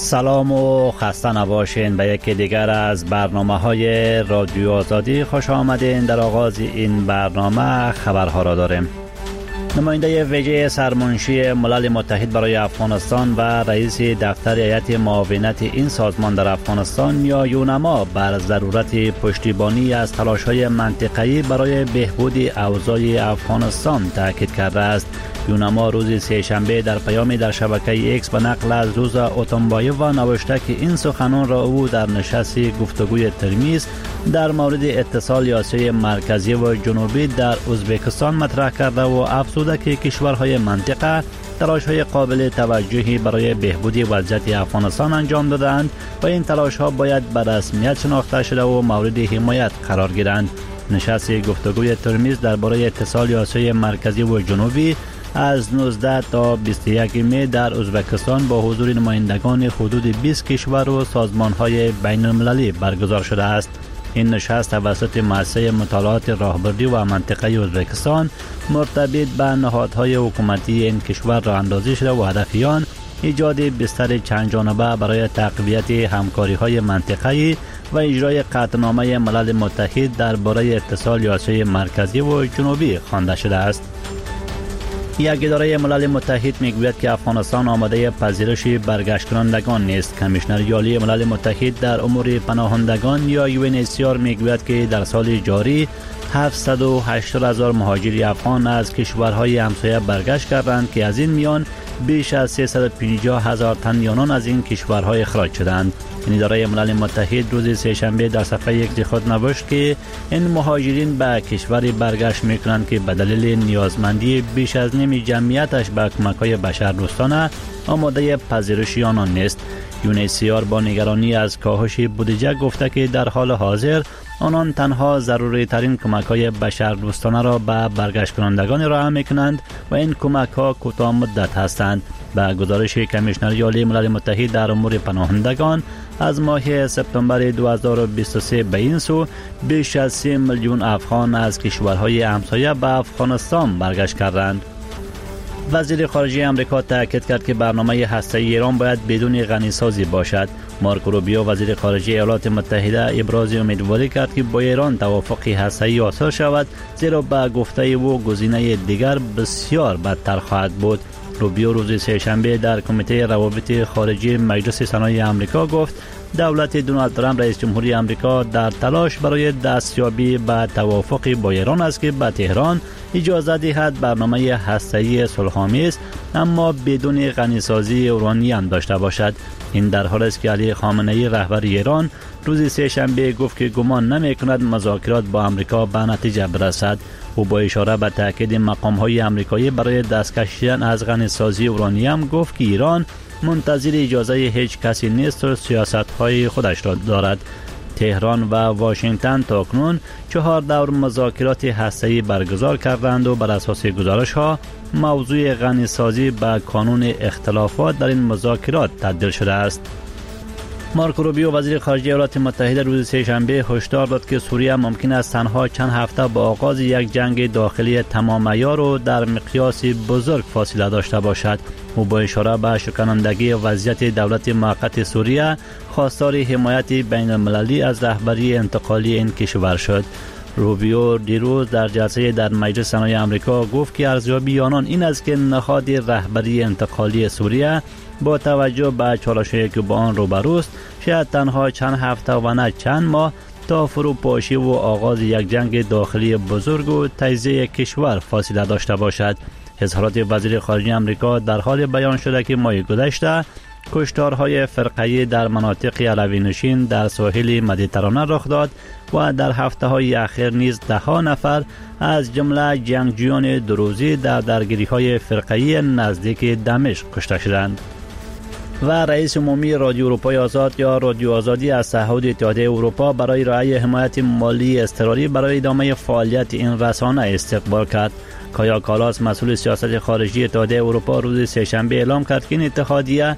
سلام و خسته نباشین به یکی دیگر از برنامه‌های رادیو آزادی. خوش آمدین. در آغاز این برنامه خبرها را داریم. نماینده ویژه سرمنشی ملل متحد برای افغانستان و رئیس دفتر هیئت معاونت این سازمان در افغانستان یا یونما بر ضرورت پشتیبانی از تلاش‌های منطقه‌ای برای بهبود اوضاع افغانستان تاکید کرده است. یونما روز سه‌شنبه در پیامی در شبکه ایکس به نقل از روزا اوتونبایوف نوشته که این سخنان را او در نشست گفتگوی ترمیز در مورد اتصال آسیای مرکزی و جنوبی در ازبکستان مطرح کرده و افزوده که کشورهای منطقه تلاش‌های قابل توجهی برای بهبود وضعیت افغانستان انجام دادند و این تلاش‌ها باید به رسمیت شناخته شده و مورد حمایت قرار گیرند. نشست گفتگوی ترمیز درباره اتصال آسیای مرکزی و جنوبی از 19 تا 21 می در ازبکستان با حضور نمایندگان حدود 20 کشور و سازمان‌های بین‌المللی برگزار شده است. این نشست توسط مؤسسه مطالعات راهبردی و منطقه ازبکستان مرتبط به نهادهای حکومتی این کشور راه اندازی شده و هدف آن ایجاد بستر چند جانبه برای تقویت همکاری‌های منطقه‌ای و اجرای قطعنامه ملل متحد درباره اتصال آسیای مرکزی و جنوبی خوانده شده است. یک اداره ملل متحد میگوید که افغانستان آماده پذیرش برگشت کنندگان نیست. کمیشنر عالی ملل متحد در امور پناهندگان یا UNHCR میگوید که در سال جاری 780,000 مهاجر افغان از کشورهای همسایه برگشت کردند که از این میان بیش از 350,000 تن یونان از این کشورهای اخراج شدند. این اداره ملل متحد روز سه‌شنبه در صفحه یک خود نوشت که این مهاجرین به کشوری برگشت میکنند که به دلیل نیازمندی بیش از نیم جمعیتش به کمک‌های بشردوستانه آماده پذیرش آنان نیست. UNHCR با نگرانی از کاهش بودجه گفته که در حال حاضر آنان تنها ضروری ترین کمک‌های بشردوستانه را به برگشت کنندگان ارائه می‌کنند و این کمک‌ها کوتاه مدت هستند. به گزارش کمیشنر عالی ملل متحد در امور پناهندگان از ماه سپتامبر 2023 به این سو بیش از 3 میلیون افغان از کشورهای همسایه به افغانستان برگشت کردند. وزیر خارجه آمریکا تاکید کرد که برنامه هسته‌ای ایران باید بدون غنیسازی باشد. مارکو روبیو وزیر خارجه ایالات متحده ابراز امیدواری کرد که با ایران توافق هسته‌ای حاصل شود، زیرا به گفته او گزینه دیگر بسیار بدتر خواهد بود. روبیو روز سه‌شنبه در کمیته روابط خارجی مجلس سنای آمریکا گفت دولت دونالد ترامپ رئیس جمهوری آمریکا در تلاش برای دستیابی به توافق با ایران است که به تهران اجازه دهد برنامه هسته‌ای صلح‌آمیز اما بدون غنیسازی اورانیم داشته باشد. این در حالی است که علی خامنه‌ای رهبر ایران روز سه‌شنبه گفت که گمان نمی‌کند مذاکرات با آمریکا به نتیجه برسد. او با اشاره به تاکید مقام‌های آمریکایی برای دستکش شدن از غنیسازی اورانیم گفت که ایران منتظر اجازه هیچ کسی نیست و سیاست‌های خودش را دارد. تهران و واشنگتن تاکنون 4 دور مذاکرات هسته‌ای برگزار کردند و بر اساس گزارش‌ها موضوع غنیسازی به کانون اختلافات در این مذاکرات تبدیل شده است. مارکو روبیو وزیر خارجه ایالات متحده روز سه‌شنبه هشدار داد که سوریه ممکن است تنها چند هفته با آغاز یک جنگ داخلی تمام عیار و در مقیاس بزرگ فاصله داشته باشد. او با اشاره به شکنندگی وضعیت دولت موقت سوریه خواستار حمایت بین المللی از رهبری انتقالی این کشور شد. روبیو دیروز در جلسه در مجلس سنای آمریکا گفت که ارزیابی آنان این است که نهاد رهبری انتقالی سوریه با توجه به چالش‌هایی که با آن روبروست شاید تنها چند هفته و نه چند ماه تا فروپاشی و آغاز یک جنگ داخلی بزرگ و تجزیه کشور فاصله داشته باشد. اظهارات وزیر خارجه آمریکا در حال بیان شده که ماه گذشته کشتارهای فرقه‌ای در مناطق علوی نشین در ساحل مدیترانه رخ داد و در هفته‌های اخیر نیز 10 نفر از جمله جنگجویان دروزی در درگیری‌های فرقه‌ای نزدیک دمشق کشته شدند. و رئیس عمومی رادیو اروپای آزاد یا رادیو آزادی از تعهد اتحادیه اروپا برای ارائه حمایت مالی اضطراری برای ادامه فعالیت این رسانه استقبال کرد. کایا کالاس مسئول سیاست خارجی اتحادیه اروپا روز سه‌شنبه اعلام کرد که این اتحادیه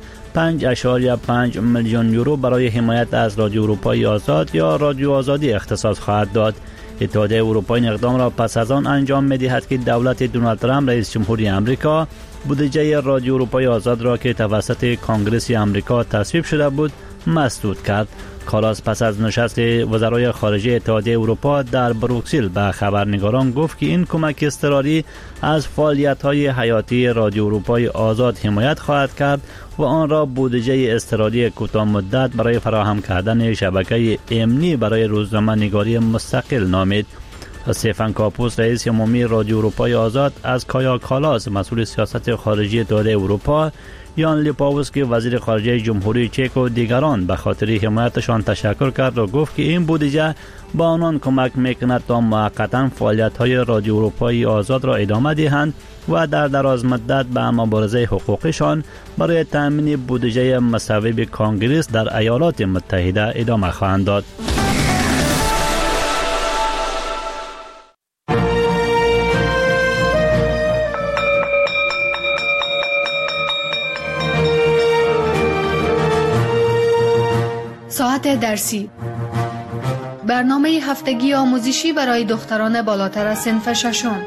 5.5 میلیون یورو برای حمایت از رادیو اروپای آزاد یا رادیو آزادی اختصاص خواهد داد. اتحادیه اروپا این اقدام را پس از آن انجام می‌دهد که دولت دونالد ترامپ رئیس جمهوری آمریکا بودجه رادیو اروپای آزاد را که توسط کنگره آمریکا تصویب شده بود مسدود کرد. کالاس پس از نشست وزرای خارجه اتحادیه اروپا در بروکسل به خبرنگاران گفت که این کمک اضطراری از فعالیت‌های حیاتی رادیو اروپای آزاد حمایت خواهد کرد و آن را بودجه اضطراری کوتاه مدت برای فراهم کردن شبکه امنی برای روزنامه‌نگاری مستقل نامید. استفان کاپوس رئیس عمومی رادیو اروپای آزاد از کایا کالاس مسئول سیاست خارجی اتحادیه اروپا، یان لیپاوسکی وزیر خارجه جمهوری چک و دیگران به خاطر حمایتشان تشکر کرد و گفت که این بودجه با آنان کمک میکند تا موقتا فعالیت‌های رادیو اروپای آزاد را ادامه دهند و در دراز مدت به مبارزه حقوقشان برای تامین بودجه مساوی به کنگره در ایالات متحده ادامه خواهند داد. ساعت درسی، برنامه هفتگی آموزشی برای دختران بالاتر از صنف ششم.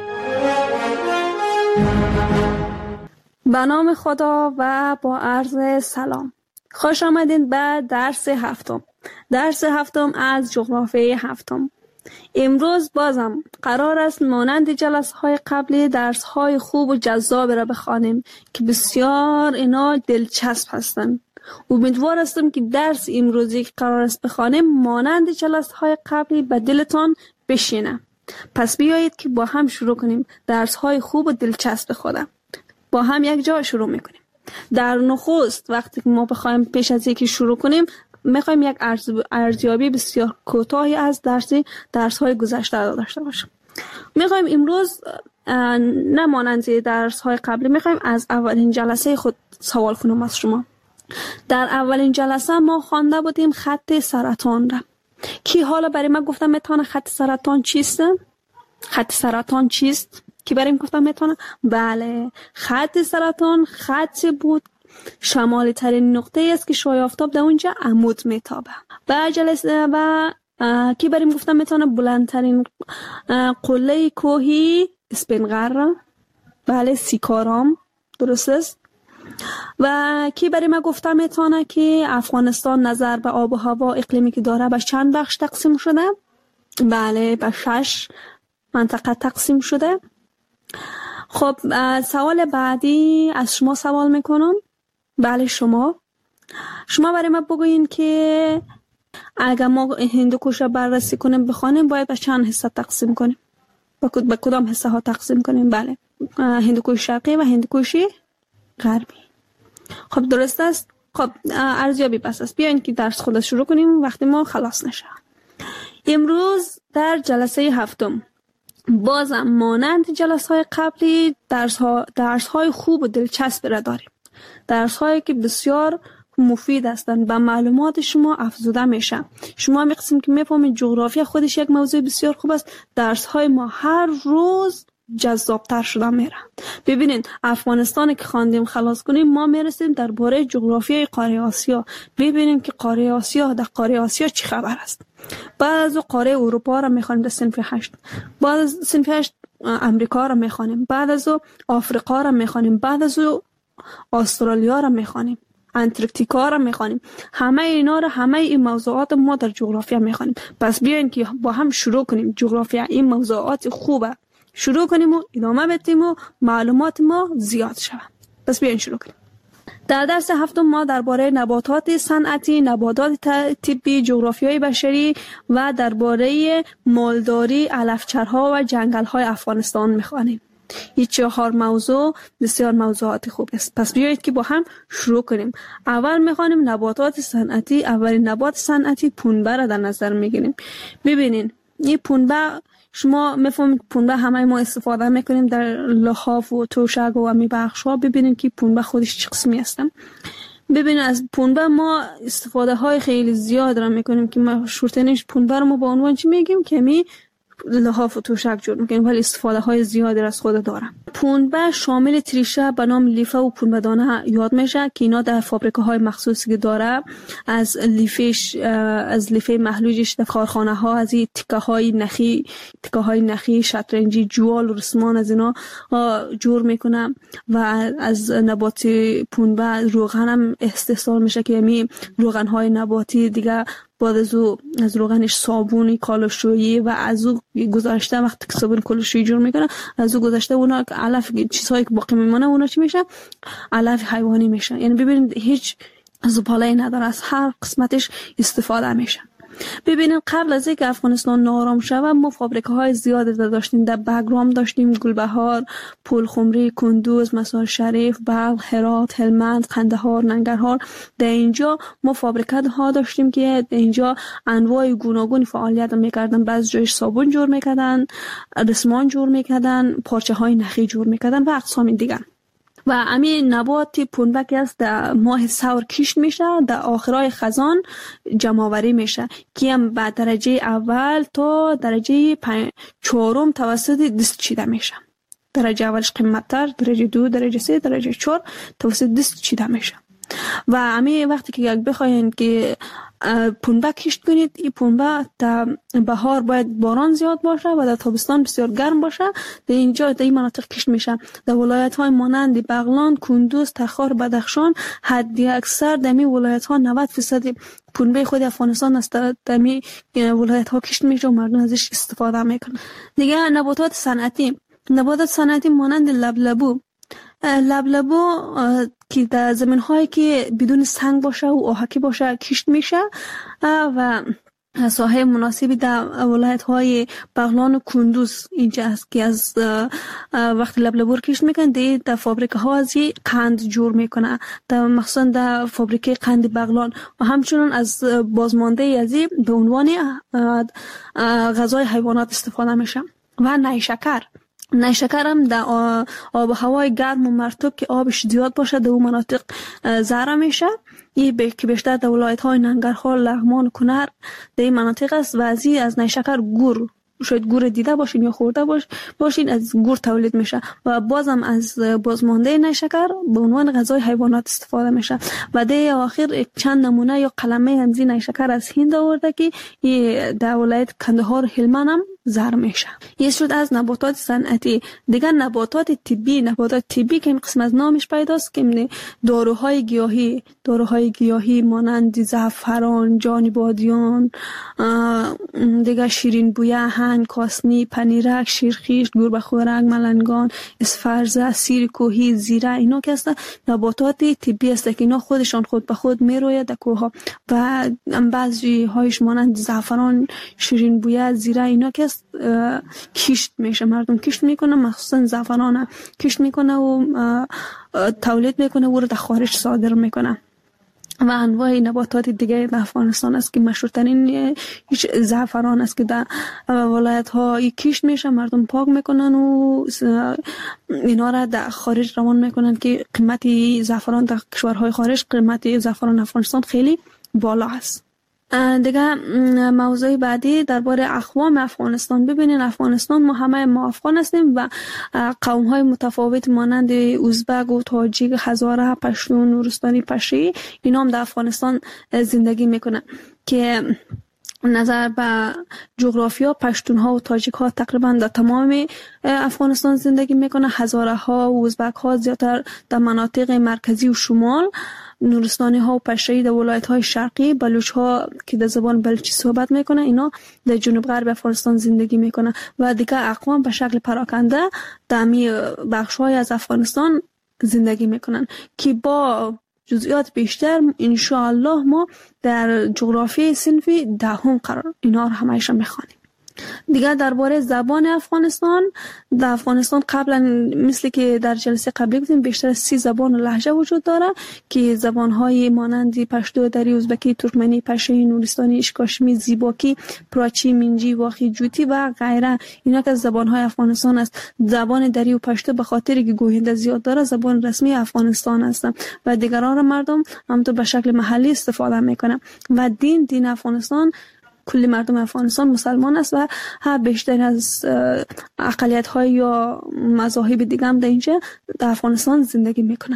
به نام خدا و با عرض سلام. خوش آمدین به درس هفتم. درس هفتم از جغرافیای هفتم. امروز بازم قرار است مانند جلسه‌های قبلی درس‌های خوب و جذاب را بخوانیم که بسیار اینا دلچسب هستند. امیدوار هستم که درس امروزی که قرار است بخوانیم مانند جلسه‌های قبلی به دلتان بشینه. پس بیایید که با هم شروع کنیم درس‌های خوب و دلچسب خودم. با هم یک جا شروع میکنیم. در نخست وقتی که ما بخوایم پیش از اینکه شروع کنیم میخوایم یک ارزیابی بسیار کوتاهی از درس‌های گذشته داشته باشیم. میخوایم امروز نه مانند درس‌های قبلی، میخوایم از اولین جلسه خود سوال کنم از شما. در اولین جلسه ما خوانده بودیم خط سرطان را. کی حالا برای ما گفتم میتونه خط سرطان چیست؟ خط سرطان چیست؟ کی برای ما گفتم میتونه؟ بله، خط سرطان خطی بود شمالی ترین نقطه است که شعاع آفتاب در اونجا عمود میتابه. و جلسه و کی برای ما گفتم میتونه بلندترین قله کوهی اسپنغر، بله سیکارام، درست است. و کی برای ما گفتم میتونه که افغانستان نظر به آب و هوا اقلیمی که داره به چند بخش تقسیم شده؟ بله، به 6 منطقه تقسیم شده. خب سوال بعدی از شما سوال میکنم. بله شما برای ما بگوین که اگر ما هندوکش را بررسی کنیم بخوانیم باید به چند حصه تقسیم کنیم؟ به کدام حصه ها تقسیم کنیم؟ بله، هندوکش شرقی و هندوکش غربی. خب درست است. خب ارزیابی بس است. بیاین که درس خود شروع کنیم وقتی ما خلاص نشه. امروز در جلسه هفتم بازم مانند جلسه های قبلی درس های خوب و دلچسب را داریم. درس هایی که بسیار مفید هستند، به معلومات شما افزوده میشه. شما می‌خواستیم که میفهمید جغرافیا خودش یک موضوع بسیار خوب است. درس های ما هر روز جذابتر شده میره. ببینید افغانستان که خواندیم خلاص کنیم ما میرسیم درباره جغرافیای قاره آسیا. ببینیم که قاره آسیا، در قاره آسیا چی خبر است. بعد از قاره اروپا را میخوانیم در صنف 8. بعد از صنف 8 امریکا را میخوانیم. بعد از آفریقا را میخوانیم. بعد از استرالیا را میخوانیم. انتارکتیکا را میخوانیم. همه اینا را، همه این موضوعات ما در جغرافیا میخوانیم. پس بیاین که با هم شروع کنیم. جغرافیا این موضوعات خوبه. شروع کنیم و ادامه بدیم و معلومات ما زیاد شود. پس بیاین شروع کنیم. در درس هفتم ما درباره نباتات صنعتی، نباتات طبی، جغرافیای بشری و درباره مالداری، علفچرها و جنگل‌های افغانستان می‌خوانیم. این 4 موضوع بسیار موضوعات خوب است. پس بیایید که با هم شروع کنیم. اول می‌خوانیم نباتات صنعتی. اولین نبات صنعتی پنبه را در نظر می‌گیریم. ببینین این پنبه، شما میفهمید پنبه همه ما استفاده میکنیم در لحاف و توشک و امی بخش ها. ببینیم که پنبه خودش چه قسمی هستن. ببینید از پنبه ما استفاده های خیلی زیاد را میکنیم که مشهورترینش پنبه رو ما با عنوان چی میگیم؟ که می لحاف و توشک جور میکنیم، ولی استفاده های زیادی از خود داره. پنبه شامل تریشه به نام لیفه و پنبه دانه یاد میشه که اینا در فابریکه های مخصوصی که داره از لیفه محلوجش در کارخانه ها از این تکه های نخی شطرنجی جوال و رسمان از اینا جور میکنه و از نبات پنبه روغن هم استحصال میشه که یعنی روغن های نباتی دیگه بعد از روغنش صابونی کالوشویی و از او گذاشته وقتی که صابون کالوشویی جور میکنه از او گذاشته اونا علف چیزهایی که باقی میمونه اونا چی میشه؟ علف حیوانی میشه. یعنی ببینید هیچ زباله‌ای نداره، از هر قسمتش استفاده میشه. ببینید قبل از اینکه افغانستان ناآرام شود ما فابریکه های زیادی داشتیم. در بگرام داشتیم، گلبهار، پلخمری، کندوز، مزار شریف، بلخ، هرات، هلمند، قندهار، ننگرهار. در اینجا ما فابریکه ها داشتیم که در اینجا انواع گوناگون فعالیت میکردن. بعضی جایش صابون جور میکردن، رسمان جور میکردن، پارچه های نخی جور میکردن و اقسام دیگر. و همین نبات پنبه که است در ماه ثور کشت میشه، در آخرای خزان جمع آوری میشه که هم به درجه اول تا درجه 4 توسط دست چیده میشه. درجه اولش قیمت‌تر، درجه 2، درجه 3، درجه 4 توسط دست چیده میشه. و همین وقتی که بخواین که پنبه کشت کنید، این پنبه در بهار باید باران زیاد باشه و در تابستان بسیار گرم باشه. در اینجا در این مناطق کشت میشه. در ولایت های مانند بغلان، کندوز، تخار، بدخشان حد اکثر در این ولایت ها 90% پنبه خود افغانستان است در این ولایت ها کشت میشه و مردم ازش استفاده میکنن. دیگه نباتات صنعتی مانند لبلبو که در زمین هایی که بدون سنگ باشه و آهکی باشه کشت میشه و ساحه مناسبی در ولایت های بغلان و کندوز اینجا است که از وقتی لبلبو کشت میکنن در فابریکه ها از قند جور میکنه، در مخصوصا در فابریکه قند بغلان و همچنین از بازمانده از به عنوان غذای حیوانات استفاده میشه. و نیشکر هم در آب و هوای گرم و مرطوب که آبش زیاد باشه در اون مناطق زرع میشه. این که بیشتر در ولایت های ننگرهار، لغمان و کنر در این مناطق است. و از نیشکر شاید گور دیده باشین یا خورده باشین از گور تولید میشه و بازم از بازمانده نیشکر به عنوان غذای حیوانات استفاده میشه. و در آخر چند نمونه یا قلمه همزی نیشکر از هند آورده که در ولایت کندهار هلمند هم زرع میشه. یه شد از نباتات صنعتی. دیگر نباتات طبی که این قسم از نامش پیداست که داروهای گیاهی مانند زعفران، جان بادیان، دیگر شیرین بویه، هنگ، کاسنی، پنیرک، شیرخیش، گربه خوارک، ملنگان، اسفرزه، سیر کوهی، زیره، اینا که هستن نباتات طبی است که اینا خودشان خود به خود میروید در کوه و بعضی هایش مانند زعفران، شیرین بویه، زیره اینا که کشت میشه. مردم کشت میکنه، مخصوصا زعفران کشت میکنه و تولید میکنه و رو در خارج صادر میکنه. و انواع نباتات دیگه در افغانستان است که مشهورترین زعفران است که در ولایت ها کشت میشه، مردم پاک میکنن و اینا را در خارج روان میکنن که قیمت زعفران در کشورهای خارج، قیمت زعفران افغانستان خیلی بالا است. دیگه موضوع بعدی درباره اقوام افغانستان. ببینین افغانستان ما افغان هستیم و قوم های متفاوت مانند ازبک و تاجیک، هزاره، پشتون، نورستانی، پشی اینا هم در افغانستان زندگی میکنن که نظر به جغرافیا پشتون ها و تاجیک ها تقریبا در تمام افغانستان زندگی میکنه. هزاره ها و ازبک ها زیادتر در مناطق مرکزی و شمال، نورستانی ها و پشتوی در ولایت های شرقی، بلوچ ها که در زبان بلوچی صحبت میکنه اینا در جنوب غرب افغانستان زندگی میکنه و دیگه اقوام به شکل پراکنده در بخش های از افغانستان زندگی میکنن که با جزئیات بیشتر انشاءالله ما در جغرافی صنفی 10 قرار اینا رو همایش میخوانیم. دیگه درباره زبان افغانستان، در افغانستان قبلا مثل که در جلسه قبلی گفتیم بیشتر از 30 زبان و لهجه وجود داره که زبانهای مانند پشتو، دری، ازبکی، ترکمنی، پشتوی، نورستانی، اشکاشمی، زیباکی، پراچی، منجی، واخی، جوتی و غیره اینا که زبانهای افغانستان است. زبان دری و پشتو به خاطر که گوینده زیاد داره زبان رسمی افغانستان است و دیگران را مردم همونطور به شکل محلی استفاده میکنه. و دین افغانستان کل مردم افغانستان مسلمان است و بیشتر از اقلیت‌های یا مذاهب دیگه هم در اینجا در افغانستان زندگی میکنن.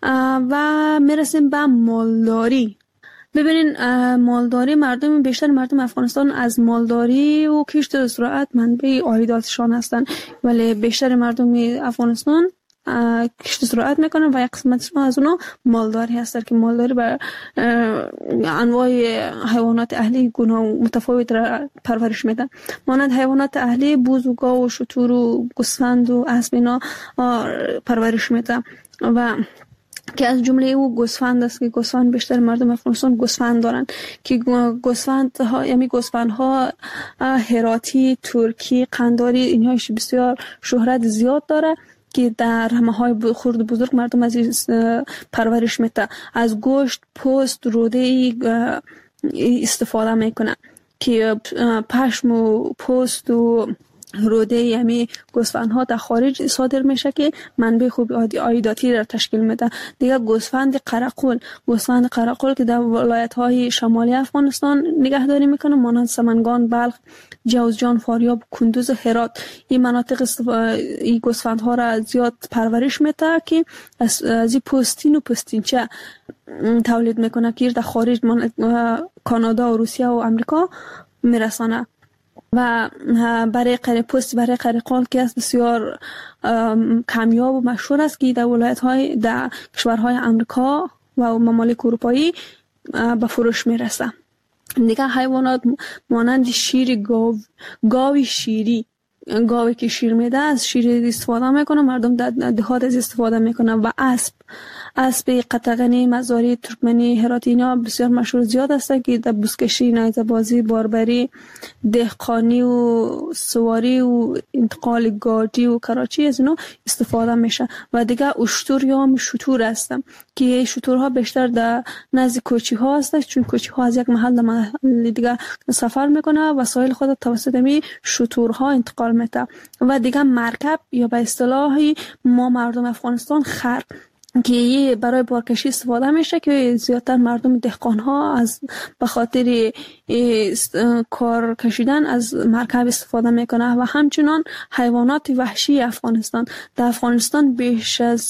و میرسیم به مالداری. ببینین مالداری، بیشتر مردم افغانستان از مالداری و کشت زراعت منبع عایداتشان هستند، ولی بیشتر مردم افغانستان کشت زراعت میکنن و یک قسمتش از اونا مالداری هستند که مالداری بر انواع حیوانات اهلی گونه متفاوت را پرورش میدن، مانند حیوانات اهلی بوز و گاو و شتر و گوسفند و اسب اینا پرورش میدن و که از جمله او گوسفند است که گوسفند بیشتر مردم افغانستان گوسفند دارن که گوسفندها هراتی، ترکی، قنداری اینهاش بسیار شهرت زیاد داره که در همه‌های خرد بزرگ مردم از پرورش میده. از گوشت، پوست، روده استفاده میکنن که پشم و پوست و روده همی گوسفندها در خارج صادر میشه که منبع خوب عایداتی را تشکیل میده. دیگه گوسفند قرقل که در ولایت‌های شمالی افغانستان نگهداری میکنه، مانند سمنگان، بلخ، جوزجان، فاریاب، کندوز، هرات. این مناطق این گوسفندها را زیاد پرورش میده که از این پوستین و پوستینچه تولید میکنه که در خارج کانادا و روسیه و امریکا میرسانه. و برای قرقال که از بسیار کمیاب و مشهور است که در کشورهای امریکا و ممالک اروپایی به فروش میرسه. دیگه حیوانات مانند شیر گاوی شیری، گاوی که شیر میده، از شیر استفاده میکنه، مردم در دهات از استفاده میکنه. و اسب قطغنی، مزاری، ترکمنی، هراتی اینا بسیار مشهور زیاد هستند که در بزکشی، نیزه‌بازی، باربری، دهقانی و سواری و انتقال گاجی و کراچی از اینا استفاده میشه. و دیگه اشتر یا شتور هستند که شتورها بیشتر در نزد کوچی ها هستند، چون کوچی ها از یک محل به محل دیگه سفر میکنه و وسایل خود توسط می شتورها انتقال میده. و دیگه مرکب یا به اصطلاحی ما مردم افغانستان خر که برای بارکشی استفاده میشه که زیادتر مردم دهقان ها از به خاطر کار کشیدن از مرکب استفاده میکنه. و همچنان حیوانات وحشی افغانستان، در افغانستان بیش از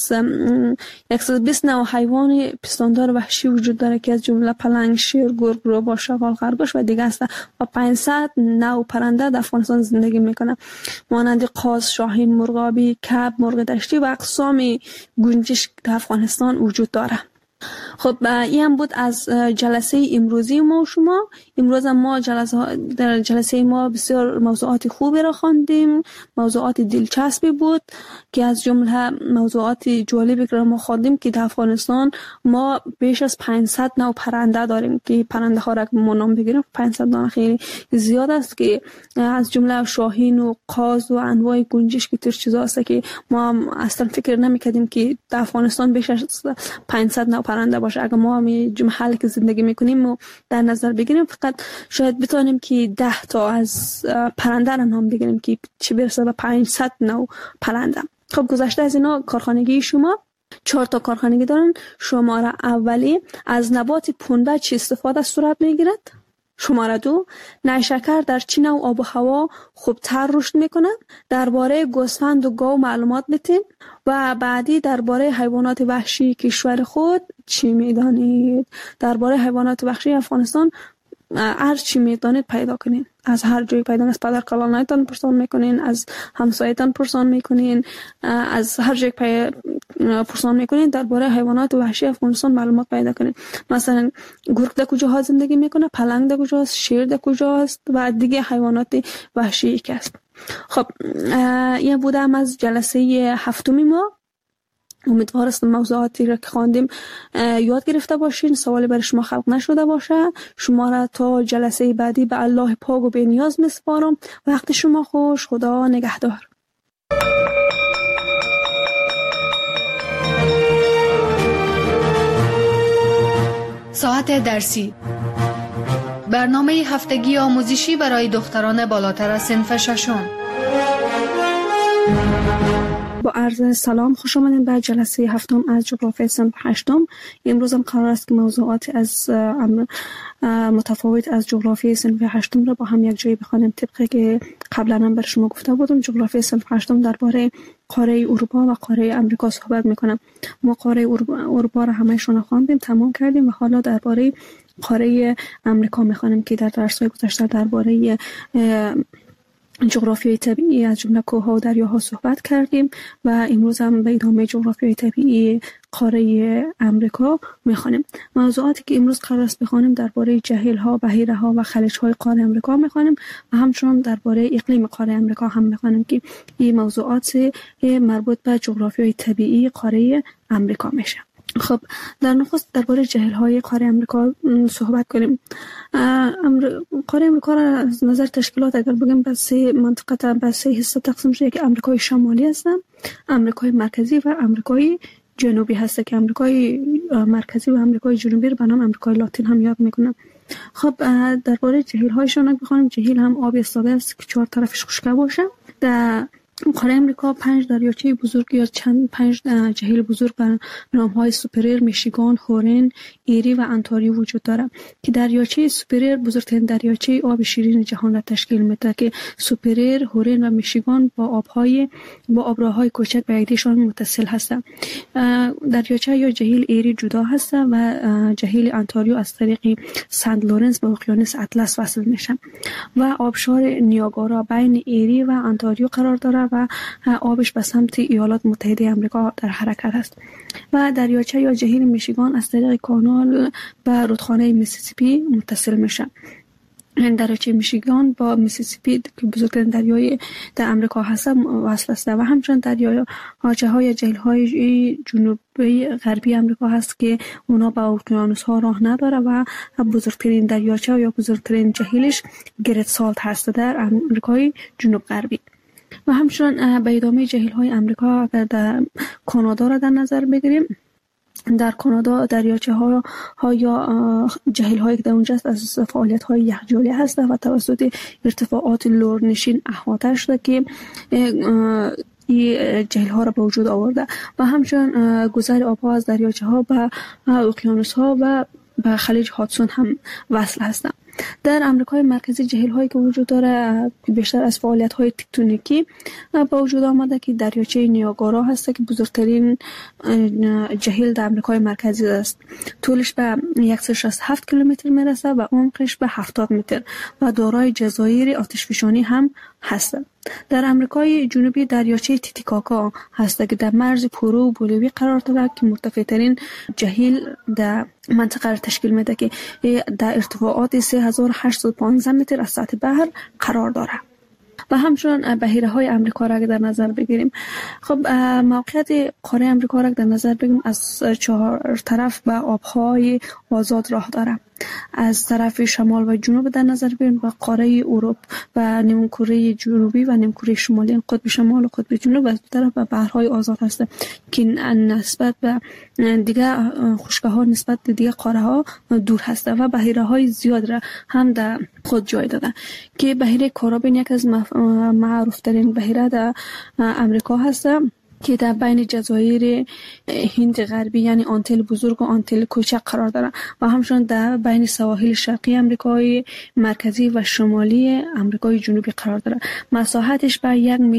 120 نوع حیوان پستاندار وحشی وجود داره که از جمله پلنگ، شیر، گرگ، روباه، شغال، خرگوش و دیگه است. و 500 نوع پرنده در افغانستان زندگی میکنه، مانند قاز، شاهین، مرغابی، کب، مرغ دشتی و اقسام گنجشک در افغانستان وجود داره. خب این هم بود از جلسه امروزی ما و شما. امروز ما در جلسه ما بسیار موضوعات خوبی را خواندیم، موضوعات دلچسبی بود که از جمله موضوعات جالبی را ما خواندیم که در افغانستان ما بیش از 500 نوع پرنده داریم که پرنده ها را که ما نام بگیریم 500 دانه خیلی زیاد است که از جمله شاهین و قاز و انواع گنجشک که چیزا است که ما اصلا فکر نمی‌کردیم که در افغانستان بیش از 500 نوع پرنده باشه. اگر ما همین محلی که زندگی میکنیم و در نظر بگیریم فقط شاید بتونیم که 10 تا از پرنده را نام بگیریم که چه برسه به 500 نوع پرنده. خب گذشته از اینا کارخانگی شما 4 تا کارخانگی دارن. شماره اولی از نبات پنبه چه استفاده صورت میگیرد؟ شماره 2 نیشکر در چه نوع آب و هوا خوبتر رشد میکنه؟ درباره گوسفند و گاو معلومات بدین. و بعدی درباره حیوانات وحشی کشور خود چی میدانید؟ درباره حیوانات وحشی افغانستان هر چی میدانید پیدا کنین، از هر جایی پیدا، از پدر کلانایتان پرسان میکنین، از همسایتان پرسان میکنین، از هر جایی پرسان میکنین درباره حیوانات وحشی افغانستان معلومات پیدا کنین. مثلا گرگ در کجاها زندگی میکنه، پلنگ در کجاست، شیر در کجاست و دیگه حیوانات وحشی که است. خب این بودم از جلسه 7 ما. امیدوار هستم موضوعاتی را که خواندیم یاد گرفته باشین، سوالی برای شما خلق نشده باشه. شما را تا جلسه بعدی به الله پاک و بی‌نیاز میسپارم. وقت شما خوش. خدا نگهدار. ساعت درسی، برنامه هفتگی آموزشی برای دختران بالاتر از صنف ششم. با عرض سلام، خوش آمدین به جلسه هفتم از جغرافیای صنف هشتم. امروز هم قرار است که موضوعات از متفاوت از جغرافیای صنف هشتم را با هم یک جایی بخوانیم. طبقی که قبلا هم بر شما گفته بودم، جغرافیای صنف هشتم درباره قاره اروپا و قاره امریکا صحبت میکنم. ما قاره اروپا را همه‌شون خواندیم، تمام کردیم و حالا درباره قاره امریکا میخوانیم که در درس‌های گذشته درباره جغرافیای طبیعی از جمله کوه‌ها و دریاها صحبت کردیم و امروز هم به ادامه جغرافیای طبیعی قاره امریکا میخوانیم. موضوعاتی که امروز قرار است بخوانیم درباره جهیل‌ها، بحیره‌ها و خلیج‌های قاره امریکا میخوانیم و همچنین درباره اقلیم قاره امریکا هم میخوانیم که این موضوعات مربوط به جغرافیای طبیعی قاره امریکا میشه. خب در نخست درباره جهیل‌های قاره امریکا صحبت کنیم. قاره امریکا را از نظر تشکیلات اگر بگیم به سه منطقه، به سه حصه تقسیم شده که امریکای شمالی است، امریکای مرکزی و امریکای جنوبی هست که امریکای مرکزی و امریکای جنوبی رو به نام امریکای لاتین هم یاد میکنم. خب درباره جهیل‌هایشون بخوانیم. جهیل هم آب ایستاده است که چهار طرفش خشک باشه. در قاره امریکا 5 دریاچه بزرگ یا 5 جهیل بزرگ به نام‌های سوپریر، میشیگان، هورن، ایری و انتاریو وجود دارد که دریاچه سوپریر بزرگترین دریاچه آب شیرین جهان را تشکیل میده که سوپریر، هورن و میشیگان با آبراهای کوچک به یکدیشان متصل هستند. دریاچه یا جهیل ایری جدا هست و جهیل انتاریو از طریق سنت لورنس به اقیانوس اطلس وصل میشه و آبشار نیاگارا بین ایری و انتاریو قرار دارد و آبش به سمت ایالات متحده آمریکا در حرکت است. و دریاچه یا جهیل میشیگان از طریق کانال به رودخانه میسیسیپی متصل میشه. دریاچه میشیگان با میسیسیپی که بزرگترین دریای در آمریکا هست وصل است و همچنین دریاچه‌های جهیل‌های جنوبی غربی آمریکا هست که اونا به اقیانوس‌ها راه نداره و بزرگترین دریاچه یا بزرگترین جهیلش گرت سالت هست در آمریکای جنوب غربی. و همچنین به ادامه جهیل‌های آمریکا اگر در کانادا را در نظر بگیریم، در کانادا دریاچه ها یا جهیل هایی که در اونجا است از فعالیت های یخچالی هست و توسط ارتفاعات لورنشین احاطه شده که این جهیل ها را به وجود آورده و همچنین گذر آبها از دریاچه ها به اقیانوس ها و به خلیج هادسون هم وصل هستند. در آمریکای مرکزی جهیل هایی که وجود داره بیشتر از فعالیت های تکتونیکی با وجود آمده که دریاچه نیاگارا هست که بزرگترین جهیل در آمریکای مرکزی است. طولش به 167 کیلومتر میرسه و عمقش به 70 متر و دارای جزایر آتشفشانی هم هست. در آمریکای جنوبی دریاچه تیتیکاکا هست که در مرز پرو و بولیوی قرار دارد که مرتفع‌ترین جهیل در منطقه را تشکیل میده که در ارتفاعات 3815 متر از سطح بحر قرار دارد. و همچنین بحیره‌های آمریکا را در نظر بگیریم. خب موقعیت قاره آمریکا را در نظر بگیریم از 4 طرف به آب‌های آزاد راه داره. از طرف شمال و جنوب در نظر بگیریم و قاره اروپا و نیمکره جنوبی و نیمکره شمالی، قطب شمال و قطب جنوب از طرف به بحرهای آزاد هست که نسبت به دیگه خشک‌ها نسبت به دیگه قاره‌ها دور هست و بحیره‌های زیاد را هم در خود جای داده که بحیره کارابین یک از معروف‌ترین بحیره در آمریکا هست که در بین جزایر هند غربی یعنی آنتیل بزرگ و آنتیل کوچک قرار دارد و همچنین در بین سواحل شرقی آمریکای مرکزی و شمالی آمریکای جنوبی قرار دارد. مساحتش به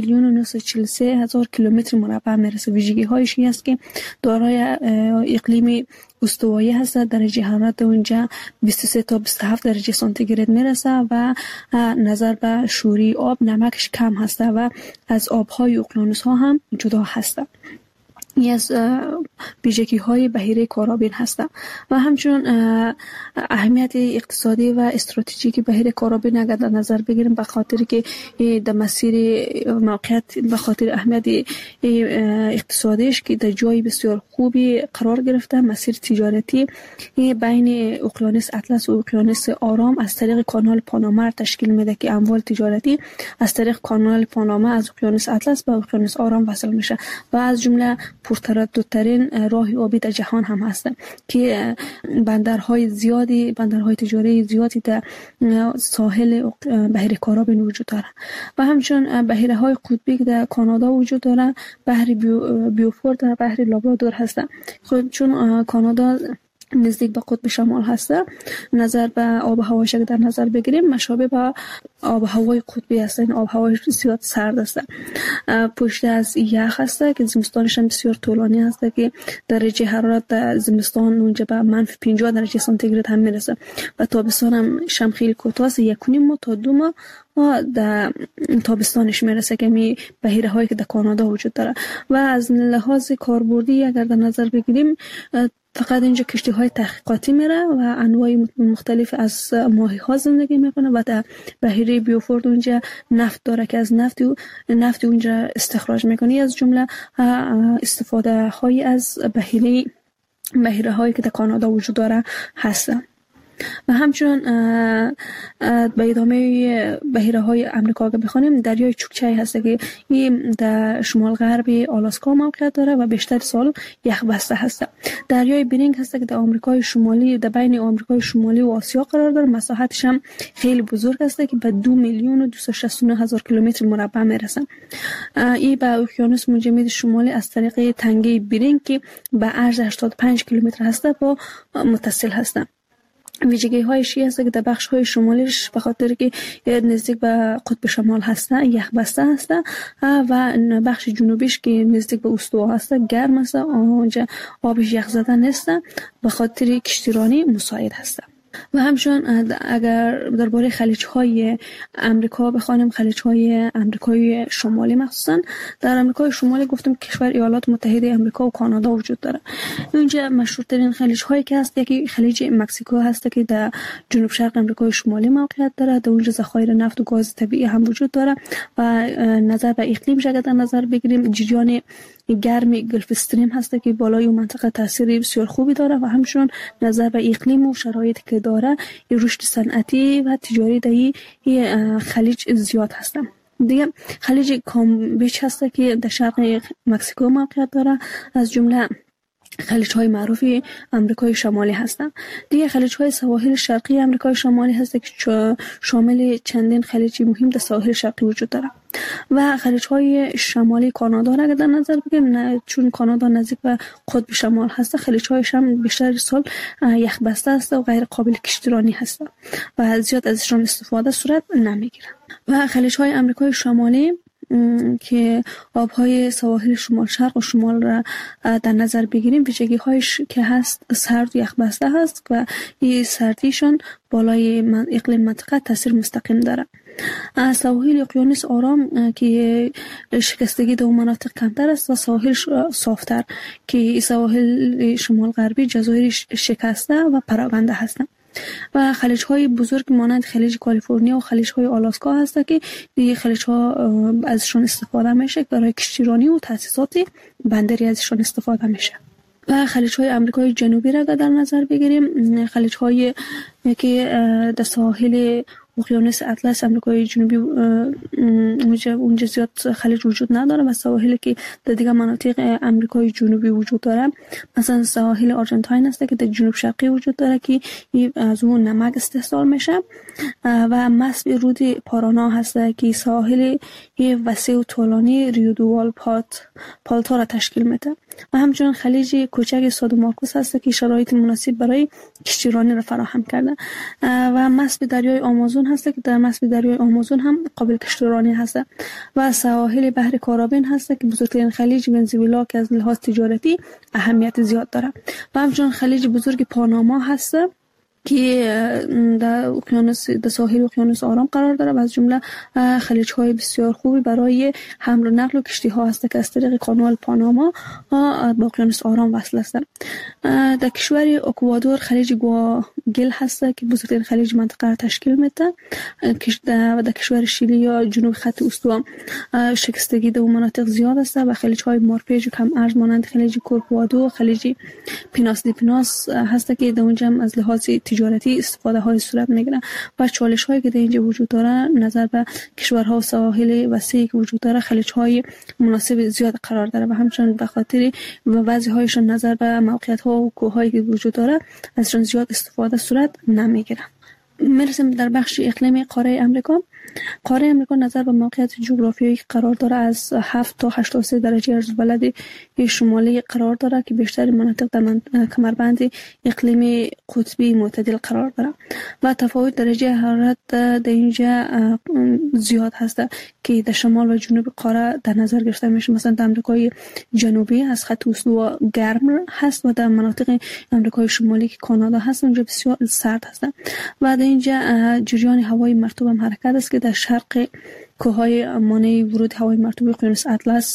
1,943,000 کیلومتر مربع میرسه. ویژگی‌هایش این است که دارای اقلیم استوایی هست. درجه حرارت اونجا 23 تا 27 درجه سانتیگراد میرسه و نظر به شوری آب نمکش کم هست و از آب‌های اقیانوس ها هم جدا هست. این از ویژگی‌های بحیره کارابین هست و همچنین اهمیت اقتصادی و استراتژیک بحیره کارابین اگر در نظر بگیریم به خاطر که در مسیر موقعیت به خاطر اهمیت اقتصادیش که در جای بسیار خوبی قرار گرفته، مسیر تجارتی بین اقیانوس اطلس و اقیانوس آرام از طریق کانال پاناما تشکیل میده که اموال تجارتی از طریق کانال پاناما از اقیانوس اطلس به اقیانوس آرام وصل میشه و از جمله پرترددترین ترین راه آبی در جهان هم هست که بندرهای زیادی، بندرهای تجاری زیادی در ساحل بحیره کارابین وجود داره و همچنین بحیره های قطبی که در کانادا وجود داره، بحر بیوفورد در بحر لابرادور هست. خب چون کانادا نزدیک به قطب شمال هست، نظر به آب و هواش در نظر بگیریم مشابه به آب و هوای قطبی هست. این آب و هوای زیاد سرد است، پشت از یخ هست که زمستانش هم بسیار طولانی هست که درجه حرارت زمستان اونجا به منفی 50 درجه سانتیگراد هم میرسه و تابستان هم شم خیلی کوتاه است، 1.5 ماه تا 2 ماه در تابستانش میرسه که می بحیره هایی که در کانادا وجود داره. و از لحاظ کاربردی اگر در نظر بگیریم فقط اینجا کشتی های تحقیقاتی میره و انواع مختلف از ماهی ها زندگی میکنه و در بحیره بیوفورد اونجا نفت داره که از نفت اونجا استخراج میکنه. از جمله استفاده های از بحیره هایی که در کانادا وجود داره هستن. و همچنین به ادامه بحیره های امریکا که بخونیم، دریای چوکچای هست که این در شمال غربی آلاسکا موقعیت داره و بیشتر سال یخ بسته هست. دریای برینگ هست که در آمریکای شمالی، در بین آمریکای شمالی و آسیا قرار داره. مساحتش هم خیلی بزرگ است که به 2,269,000 کیلومتر مربع میرسه. این به اقیانوس مجمد شمالی از طریق تنگه برینگ که به عرض 85 کیلومتر هست با متصل هست. ویژگی هایش هست که در بخش های شمالیش به خاطر که نزدیک به قطب شمال هسته، یخ بسته هسته و بخش جنوبیش که نزدیک به استوا هسته گرم هسته، اونجا آبش یخ زده نیسته، به خاطر کشتیرانی مساعد هسته. و همچنین اگر درباره خلیج‌های امریکا بخوانیم، خلیج‌های آمریکای شمالی مخصوصا در آمریکای شمالی گفتم کشور ایالات متحده آمریکا و کانادا وجود داره. اینجا مشهورترین خلیج‌هایی که هست یکی خلیج مکزیکو هست که در جنوب شرق آمریکای شمالی موقعیت داره. در اونجا ذخایر نفت و گاز طبیعی هم وجود داره و نظر به اقلیم اگر در نظر بگیریم، جریان گرمی گلف استریم هست که بالای اون منطقه تاثیر بسیار خوبی داره و همچنین نظر به اقلیم و شرایطی که داره رشد صنعتی و تجاری در این خلیج زیاد هست. دیگه خلیج کامبیچ هست که در شرق مکزیکو موقعیت داره، از جمله خلیج‌های معروف آمریکای شمالی هستند. دیگه خلیج‌های سواحل شرقی آمریکای شمالی هست که شامل چندین خلیج مهم در ساحل شرقی وجود داره. و خلیج‌های شمالی کانادا را در نظر بگیریم، چون کانادا نزدیک به قطب شمال هست، خلیج‌هایش هم بیشتر سال یخ بسته است و غیر قابل کشتیرانی هست و زیاد ازشان استفاده صورت نمیگیره. و خلیج‌های آمریکای شمالی که آبهای سواحل شمال شرق و شمال را در نظر بگیریم، ویژگی هایش که هست سرد و یخ بسته هست و این سردیشون بالای اقلیم منطقه تاثیر مستقیم داره. سواحل اقیانوس آرام که شکستگی در مناطق کمتر است و سواحل صافتر که سواحل شمال غربی جزایر شکسته و پراکنده هستند. و خلیج‌های بزرگ مانند خلیج کالیفرنیا و خلیج‌های آلاسکا هست که دیگه خلیج‌ها ازشون استفاده میشه برای کشتیرانی و تأسیسات بندری ازشون استفاده میشه. و خلیج‌های آمریکای جنوبی را در نظر بگیریم، خلیج‌های که در ساحل اقیانوس اطلس آمریکای جنوبی اونجا زیاد خلیج وجود نداره و سواحلی که در دیگر مناطق آمریکای جنوبی وجود داره، مثلا ساحل آرژانتین است که در جنوب شرقی وجود داره که از اون نمک استحصال میشه و مسب رود پارانا هست که ساحل وسیع و طولانی ریودوال پالتا را تشکیل میده. و همچنین خلیج کوچک سادو مارکوس هست که شرایط مناسب برای کشتیرانی را فراهم کرده و مسب دریای آمازون هست که در مسب دریای آمازون هم قابل کشتیرانی هست. و سواحل بحر کارابین هست که بزرگترین خلیج ونزوئلا که از لحاظ تجارتی اهمیت زیاد داره. و همچنین خلیج بزرگ پاناما هست که در اقیانوس، در ساحل اقیانوس آرام قرار داره و از جمله خلیج‌های بسیار خوبی برای حمل و نقل و کشتی‌ها هست که از طریق کانال پاناما با اقیانوس آرام وصل هستند. در کشور اکوادور خلیج گواگل هست که بزرگترین خلیج منطقه را تشکیل میده و در کشور شیلی یا جنوب خط استوا شکستگی در مناطق زیاد است و خلیج‌های مارپیج و کم ارز مانند خلیج کورکوادو، خلیج پیناس دی پیناس هست که در اونجا از لحاظ تجارتی استفاده های صورت میگیره و چالش هایی که در اینجا وجود داره نظر به کشورها و سواحل وسیعی که وجود داره خلیج های مناسب زیاد قرار داره و همچنین به خاطر و بعضی هایشان نظر به موقعیت ها و کوه هایی که وجود داره ازشان زیاد استفاده صورت نمیگیره. میرسیم در بخش اقلیمی قاره امریکا. قاره امریکا نظر به موقعیت جغرافیایی که قرار داره از 7 تا 83 درجه عرض‌البلد شمالی قرار داره که بیشتر مناطق در کمربند اقلیمی قطبی معتدل قرار داره و تفاوت درجه حرارت در اینجا زیاد هست که در شمال و جنوب قاره در نظر گرفته میشه. مثلا در امریکای جنوبی از خط استوا گرم هست و در مناطق امریکای شمالی که کانادا هست اونجا بسیار سرد هست و در اینجا جریان هوای مرطوب هم حرکت است که در شرق کوههای مانع ورود هوای مرطوب اقیانوس اطلس